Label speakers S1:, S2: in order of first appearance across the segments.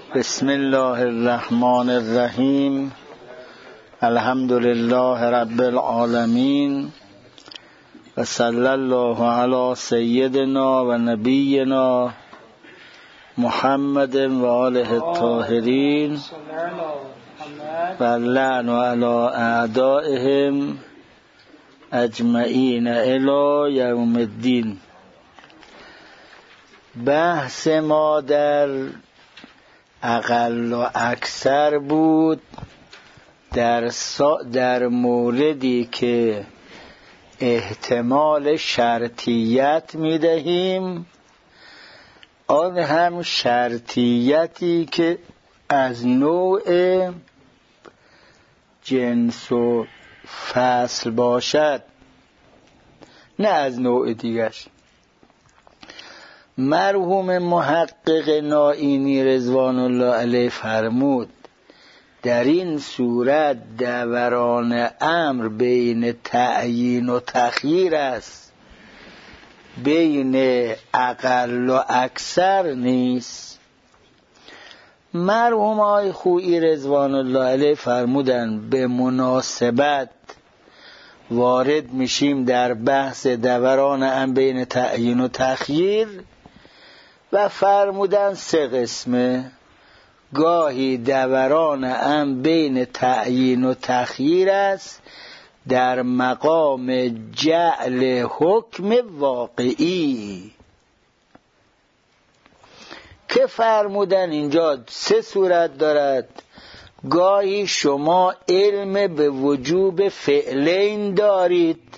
S1: بسم الله الرحمن الرحیم. الحمد لله رب العالمین و صلی الله علی سیدنا و نبینا محمد و آله الطاهرین و لعن علی اعدائهم اجمعین الی یوم الدین. بحث ما اقل و اکثر بود در موردی که احتمال شرطیت میدهیم، آن هم شرطیتی که از نوع جنس و فصل باشد، نه از نوع دیگر. مرحوم محقق نائینی رضوان الله علیه فرمود در این صورت دوران امر بین تعیین و تخییر است، بین اقل و اکثر نیست. مرحوم آقای خویی رضوان الله علیه فرمودن به مناسبت وارد میشیم در بحث دوران امر بین تعیین و تخییر و فرمودن سه قسمه. گاهی دوران امر بین تعیین و تخییر است در مقام جعل حکم واقعی، که فرمودن اینجا سه صورت دارد. گاهی شما علم به وجوب فعلین دارید،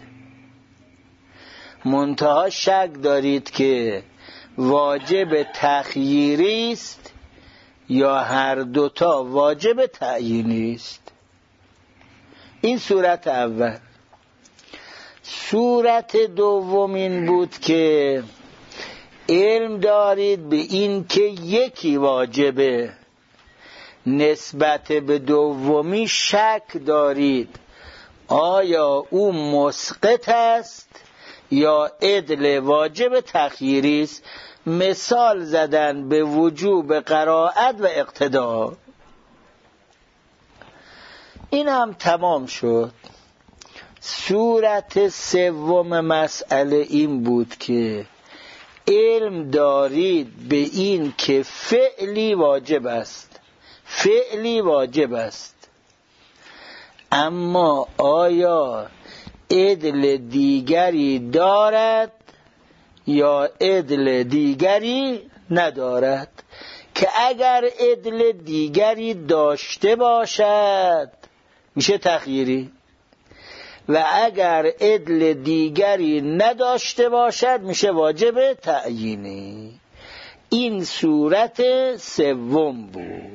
S1: منتها شک دارید که واجب تخییری است یا هر دوتا واجب تعیینی است. این صورت اول. صورت دوم این بود که علم دارید به این که یکی واجبه، نسبت به دومی شک دارید آیا او مسقط است یا عدل واجب تخییری است. مثال زدن به وجوب قرائت و اقتدا. این هم تمام شد. صورت سوم مسئله این بود که علم دارید به این که فعلی واجب است، فعلی واجب است، اما آیا عدل دیگری دارد یا عدل دیگری ندارد، که اگر عدل دیگری داشته باشد میشه تخییری و اگر عدل دیگری نداشته باشد میشه واجب تعیینی. این صورت سوم بود.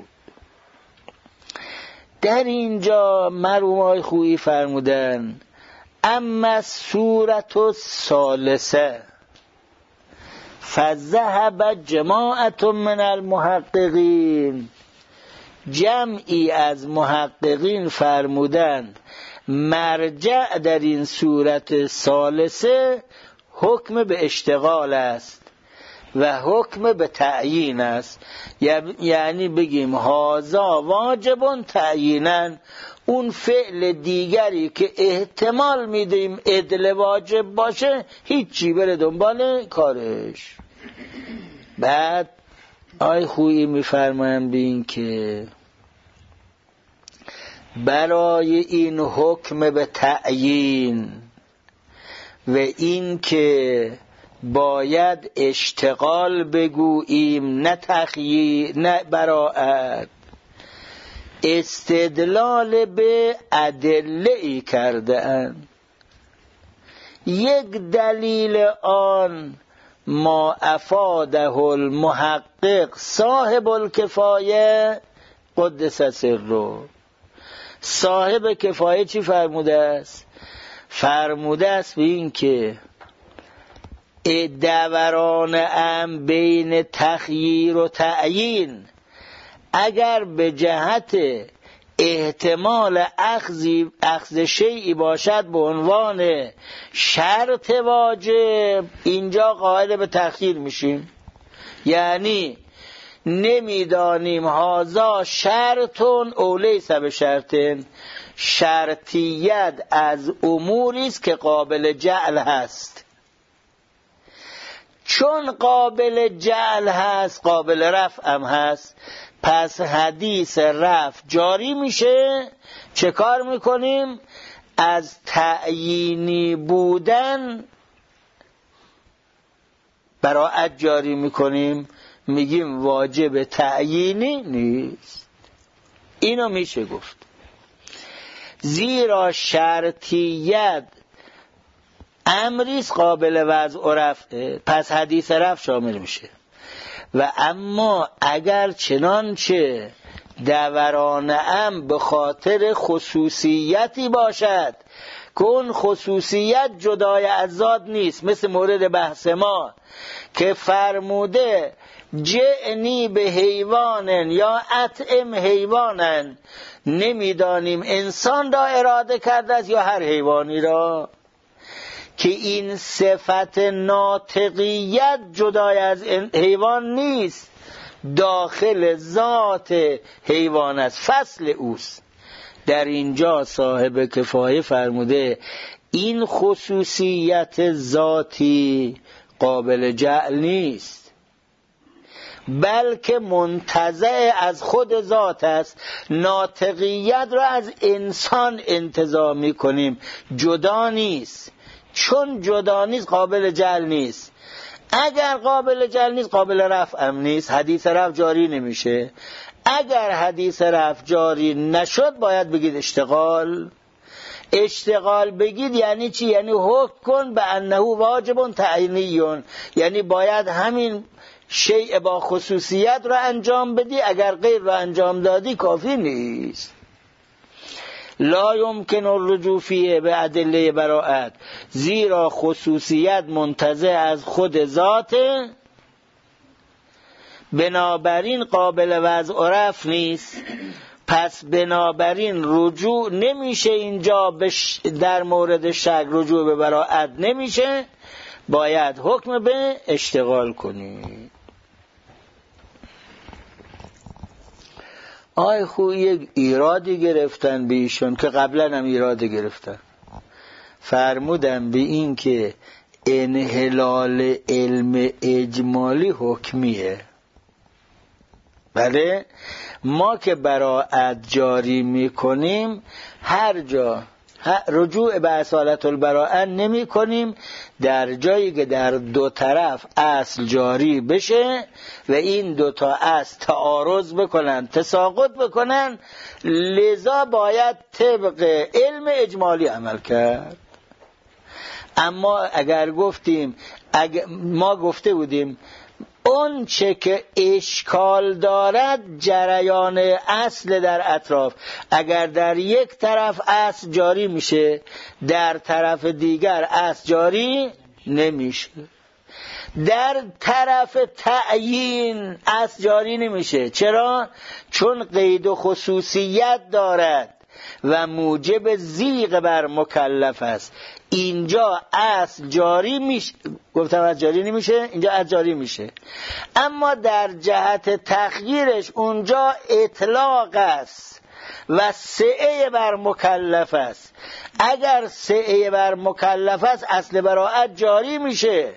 S1: در اینجا مرحوم آقای خویی فرمودن اما صورت الثالثه فذهب جماعت من المحققین، جمعی از محققین فرمودن مرجع در این صورت ثالثه حکم به اشتغال است و حکم به تعیین است. یعنی بگیم هازا واجبون تعیینا، اون فعل دیگری که احتمال میدیم عدل واجب باشه هیچی، بره دنبال کارش. بعد آی خویی میفرمایند بین که برای این حکم به تعیین و این که باید اشتغال بگوییم نه تخییر نه براءت، استدلال به ادله ای کرده اند. یک دلیل آن ما افاده المحقق صاحب الکفایه قدس سره. صاحب کفایه چی فرموده است؟ فرموده است به این که دوران امر بین تخییر و تعیین اگر به جهت احتمال اخذ شیئی باشد به عنوان شرط واجب، اینجا قائل به تخییر میشیم. یعنی نمیدانیم هازا شرطون اولیس به شرطن، شرطیت از اموری است که قابل جعل هست. چون قابل جعل هست قابل رفع هم هست، پس حدیث رفع جاری میشه. چه کار میکنیم؟ از تعیینی بودن براءت جاری میکنیم، میگیم واجب تعیینی نیست. اینو میشه گفت، زیرا شرطیت امریست قابل وضع و رفعه، پس حدیث رفع شامل میشه. و اما اگر چنانچه دورانم به خاطر خصوصیتی باشد که اون خصوصیت جدای از ذات نیست، مثل مورد بحث ما که فرموده جعنی به حیوانن یا اطعم حیوانن، نمیدانیم انسان را اراده کرده است یا هر حیوانی را، که این صفت ناطقیت جدای از حیوان نیست، داخل ذات حیوان است، فصل اوست. در اینجا صاحب کفایه فرموده این خصوصیت ذاتی قابل جعل نیست، بلکه منتزع از خود ذات است. ناطقیت را از انسان انتزاع می‌کنیم، جدا نیست. چون جدا نیست قابل جعل نیست. اگر قابل جعل نیست قابل رفع هم نیست، حدیث رفع جاری نمیشه. اگر حدیث رفع جاری نشد باید بگید اشتغال. اشتغال بگید یعنی چی؟ یعنی حکم کن به انه واجب تعیینی، یعنی باید همین شیء با خصوصیت را انجام بدی، اگر غیر را انجام دادی کافی نیست. لا یمکن الرجوع فیه به ادله براءت، زیرا خصوصیت منتزع از خود ذاته، بنابراین قابل وضع و رفع نیست. پس بنابراین رجوع نمیشه اینجا در مورد شک، رجوع به براءت نمیشه، باید حکم به اشتغال کنی. یک ایرادی گرفتن به ایشون که قبلا هم ایراد گرفتن، فرمودن به این که انحلال علم اجمالی حکمیه. بله، ما که براءت جاری میکنیم هر جا رجوع به اصالت البراءت نمی کنیم در جایی که در دو طرف اصل جاری بشه و این دو تا اصل تعارض بکنن، تساقط بکنن، لذا باید طبق علم اجمالی عمل کرد. اما اگر ما گفته بودیم اون چه که اشکال دارد جریان اصل در اطراف، اگر در یک طرف اصل جاری میشه در طرف دیگر اصل جاری نمیشه، در طرف تعیین اصل جاری نمیشه. چرا؟ چون قید و خصوصیت دارد و موجب ضیق بر مکلف است. اینجا اصل جاری میشه، گفتم از جاری نمیشه، اینجا از جاری میشه. اما در جهت تخییرش اونجا اطلاق است و سعه بر مکلف است. اگر سعه بر مکلف است اصل براءت جاری میشه،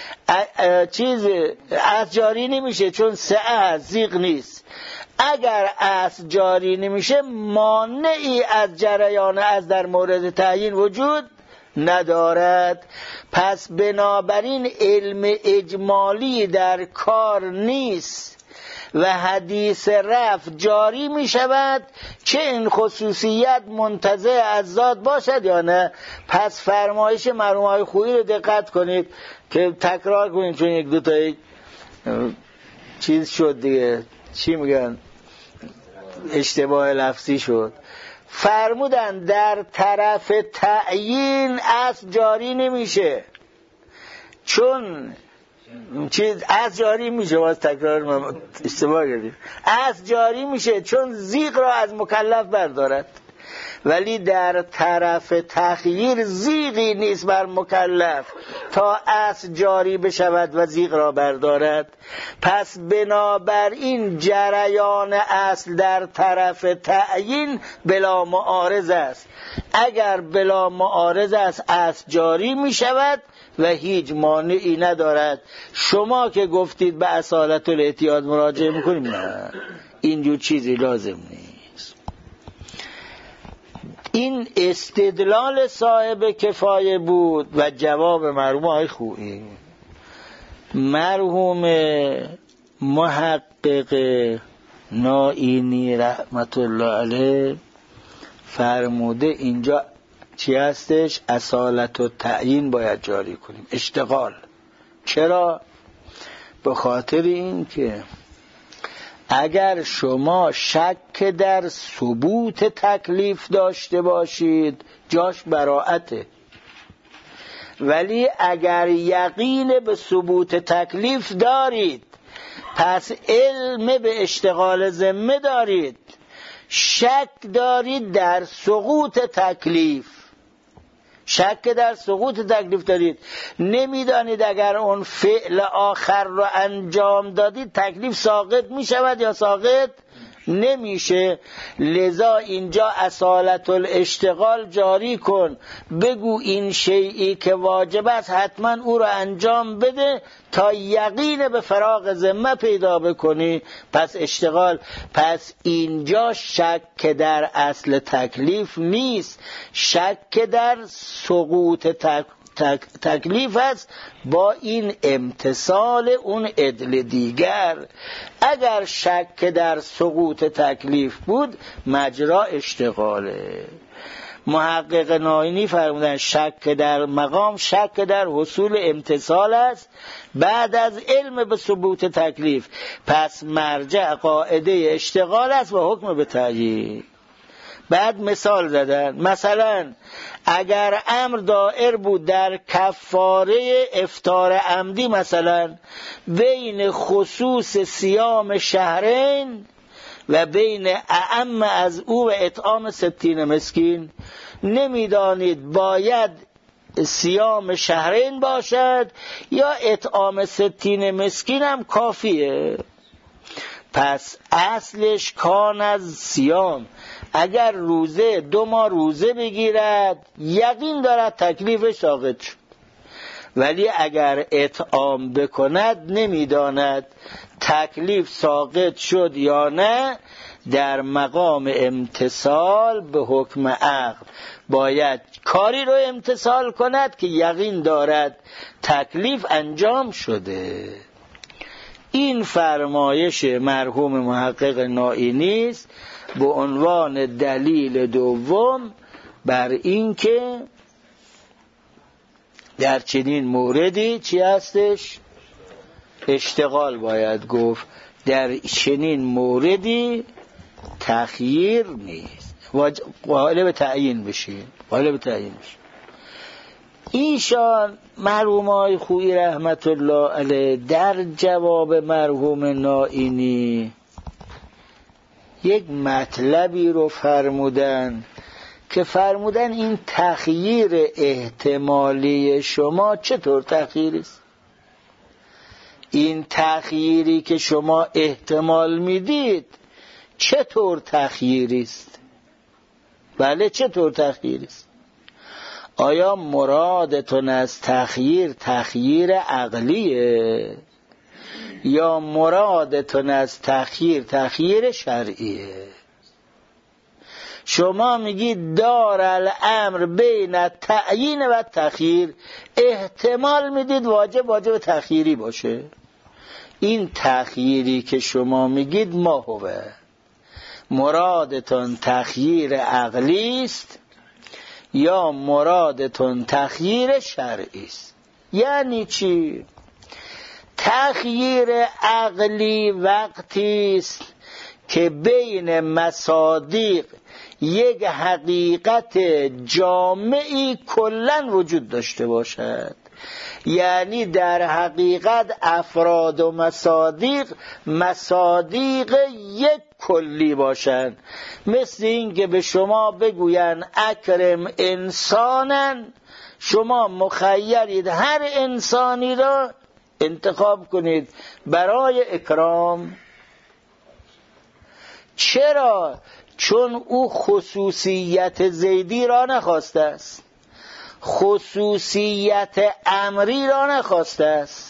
S1: از جاری نمیشه چون سعه ضیق نیست. اگر اصل جاری نمیشه مانعی از جریان از در مورد تعیین وجود ندارد. پس بنابراین علم اجمالی در کار نیست و حدیث رفع جاری می شود چه این خصوصیت منتزع از ذات باشد یا نه. پس فرمایش مرحوم خویی رو دقت کنید که تکرار کنید، چون یک دو تا چیز شد دیگه، چی میگن، اشتباه لفظی شد. فرمودن در طرف تعیین اصل جاری نمیشه، چون چیز اصل جاری میشه، باز تکرار اشتباه کردیم، اصل جاری میشه چون ضیق را از مکلف بردارد. ولی در طرف تخییر زیغی نیست بر مکلف تا اصل جاری بشود و زیغ را بردارد. پس بنابراین جریان اصل در طرف تعیین بلا معارض است. اگر بلا معارض است اصل جاری می شود و هیچ مانعی ندارد. شما که گفتید به اصالت الاعتیاد مراجعه میکنیم، نه، اینجور چیزی لازم نیست. این استدلال صاحب کفایه بود و جواب مرحوم آقای خویی. مرحوم محقق نائینی رحمت الله علیه فرموده اینجا چی هستش؟ اصالت و تعیین باید جاری کنیم، اشتغال. چرا؟ به خاطر این که اگر شما شک در ثبوت تکلیف داشته باشید جاش براءته، ولی اگر یقین به ثبوت تکلیف دارید پس علم به اشتغال ذمه دارید، شک دارید در سقوط تکلیف، شک در سقوط تکلیف دارید، نمیدانید اگر اون فعل آخر رو انجام دادید تکلیف ساقط می شود یا ساقط نمیشه. لذا اینجا اصالت الاشتغال جاری کن، بگو این شیئی که واجب است حتما او رو انجام بده تا یقین به فراغ ذمه پیدا بکنی، پس اشتغال. پس اینجا شک در اصل تکلیف نیست، شک در سقوط تکلیف است با این امتصال اون عدل دیگر. اگر شک در سقوط تکلیف بود مجرا اشتغاله. محقق نائینی فرمودن شک در مقام شک در حصول امتصال است بعد از علم به ثبوت تکلیف، پس مرجع قاعده اشتغال است و حکم به تعیین. بعد مثال زدن، مثلا اگر امر دائر بود در کفاره افطار عمدی، مثلا بین خصوص صیام شهرین و بین اعم از او و اطعام 60 مسکین، نمیدانید باید صیام شهرین باشد یا اطعام 60 مسکین هم کافیه. پس اصلش کان از صیام، اگر روزه 2 ماه روزه بگیرد یقین دارد تکلیفش ساقط شد، ولی اگر اطعام بکند نمیداند تکلیف ساقط شد یا نه. در مقام امتثال به حکم عقل باید کاری رو امتثال کند که یقین دارد تکلیف انجام شده. این فرمایش مرحوم محقق نائینی است به عنوان دلیل دوم بر این که در چنین موردی چی هستش؟ اشتغال باید گفت. در چنین موردی تخییر نیست، قائل به تعیین بشین، قائل به تعیین بشین. ایشان مرحوم آقای خویی رحمت الله علیه در جواب مرحوم نائینی یک مطلبی رو فرمودن که فرمودن این تخییر احتمالی شما چطور تخییری است؟ این تخییری که شما احتمال میدید چطور تخییری است؟ بله چطور تخییری است؟ آیا مرادتون از تخییر تخییر عقلیه یا مرادتون از تخییر تخییر شرعیه؟ شما میگید دار الامر بین تعیین و تخییر، احتمال میدید واجب تخییری باشه. این تخییری که شما میگید ما هوه، مرادتون تخییر عقلی است یا مرادتون تخییر شرعی است؟ یعنی چی؟ تخییر عقلی وقتی است که بین مصادیق یک حقیقت جامعی کلن وجود داشته باشد، یعنی در حقیقت افراد و مصادیق یک کلی باشن. مثل این که به شما بگوین اکرم انسانن، شما مخیرید هر انسانی را انتخاب کنید برای اکرام. چرا؟ چون او خصوصیت زیدی را نخواسته است، خصوصیت امری را نخواسته است،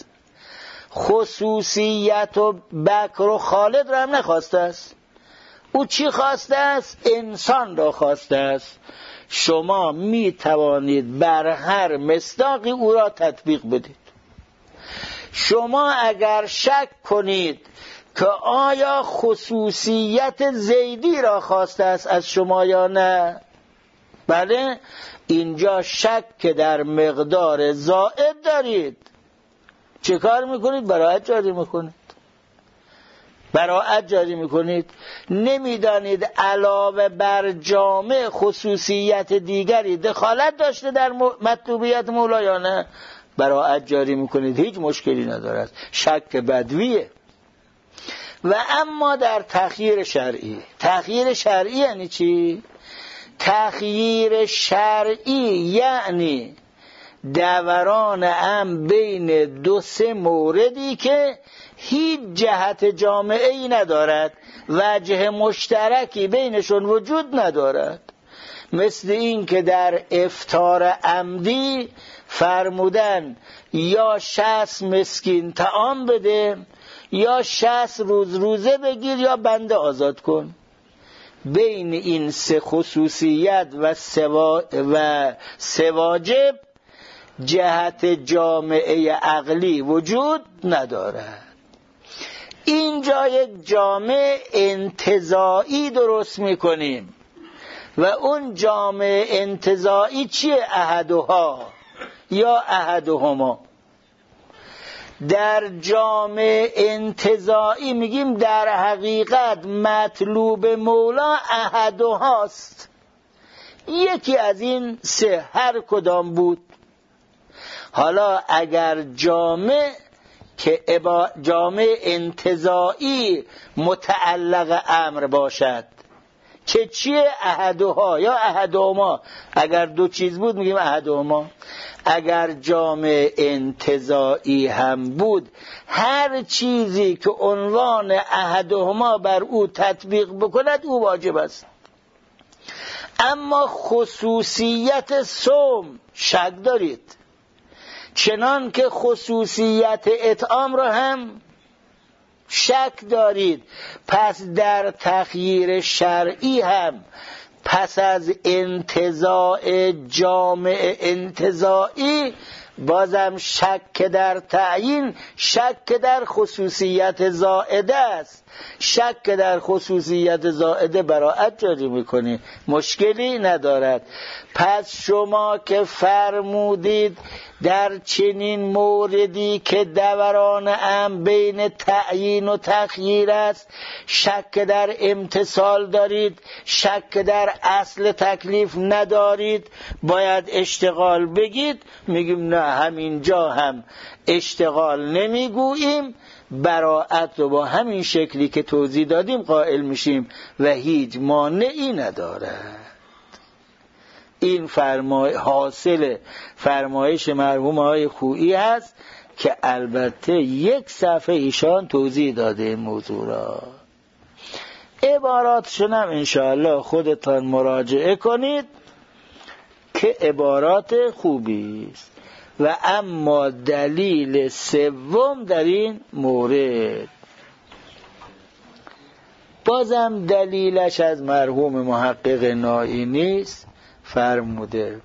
S1: خصوصیت و بکر و خالد را هم نخواسته است. او چی خواسته است؟ انسان را خواسته است. شما می توانید بر هر مصداقی او را تطبیق بدید. شما اگر شک کنید که آیا خصوصیت زیدی را خواسته است از شما یا نه، بله، اینجا شک در مقدار زائد دارید. چه کار میکنید؟ براءت جاری میکنید. براءت جاری میکنید. نمیدانید علاوه بر جامع خصوصیت دیگری دخالت داشته در مطلوبیت مولا یا نه، براءت جاری میکنید. هیچ مشکلی ندارد. شک بدویه. و اما در تخییر شرعی، تخییر شرعی یعنی چی؟ تخییر شرعی یعنی دوران هم بین دو سه موردی که هیچ جهت جامعه‌ای ندارد، وجه مشترکی بینشون وجود ندارد. مثل این که در افطار عمدی فرمودن یا 60 مسکین طعام بده، یا 60 روز روزه بگیر، یا بنده آزاد کن. بین این سه خصوصیت و سه واجب جهت جامعه عقلی وجود ندارد. اینجا یک جامعه انتزاعی درست میکنیم و اون جامعه انتزاعی چیه؟ احدها یا احدهما. در جامعه انتزاعی میگیم در حقیقت مطلوب مولا احدهاست، یکی از این سه هر کدام بود. حالا اگر جامعه که جامعه انتزاعی متعلق امر باشد که چیه؟ احدها یا احدهما. اگر دو چیز بود میگیم احدهما. اگر جامعه انتزاعی هم بود، هر چیزی که عنوان احدهما بر او تطبیق بکند او واجب است. اما خصوصیت صوم شک دارید، چنان که خصوصیت اطعام را هم شک دارید. پس در تخییر شرعی هم پس از انتزاع جامع انتزاعی بازم شک در تعیین، شک در خصوصیت زائده است. شک در خصوصیت زائده براءت جاری میکنی، مشکلی ندارد. پس شما که فرمودید در چنین موردی که دوران هم بین تعیین و تخییر است، شک در امتثال دارید، شک در اصل تکلیف ندارید، باید اشتغال بگید. میگیم نه، همینجا هم اشتغال نمیگوییم، براءت رو با همین شکلی که توضیح دادیم قائل میشیم و هیچ مانعی ندارد. این حاصل فرمایش مرحوم آقای خویی هست که البته یک صفحه ایشان توضیح داده این موضوع را. عباراتشون هم انشاءالله خودتان مراجعه کنید که عبارات خوبی است. و اما دلیل سوم در این مورد، بازم دلیلش از مرحوم محقق نائی نیست، فرموده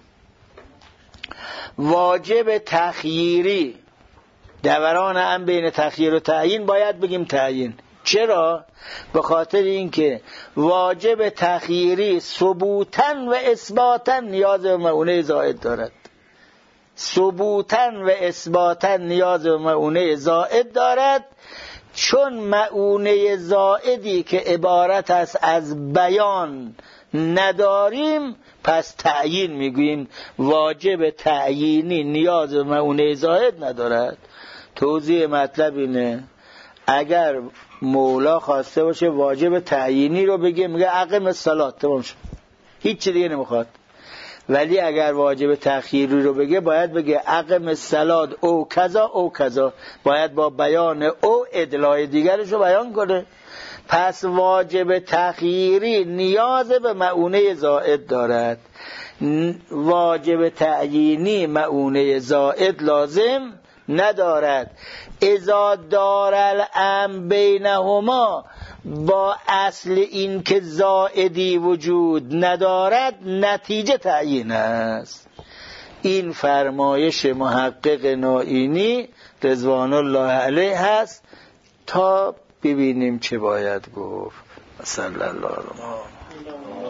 S1: واجب تخییری، دوران هم بین تخییر و تعیین باید بگیم تعیین. چرا؟ به خاطر اینکه واجب تخییری ثبوتاً و اثباتاً نیاز به مؤونه زائد دارد. ثبوتاً و اثباتاً نیاز به مؤونه زائد دارد، چون مؤونه زائدی که عبارت است از بیان نداریم، پس تعیین میگوییم. واجب تعیینی نیاز به مؤونه زائد ندارد. توضیح مطلب اینه اگر مولا خواسته باشه واجب تعیینی رو بگه، میگه اقیم الصلاة، تمام شد، هیچ چیز دیگه نمیخواد. ولی اگر واجب تأخیری رو بگه باید بگه اقیم الصلاة او کذا او کذا، باید با بیان او ادلای دیگرش رو بیان کنه. پس واجب تأخیری نیاز به مؤونه زائد دارد، واجب تعیینی مؤونه زائد لازم ندارد. اذا دار الامر بینهما، با اصل این که زائدی وجود ندارد نتیجه تعیین است. این فرمایش محقق نائینی رضوان الله علیه هست. تا ببینیم چه باید گفت. صلی الله علیه و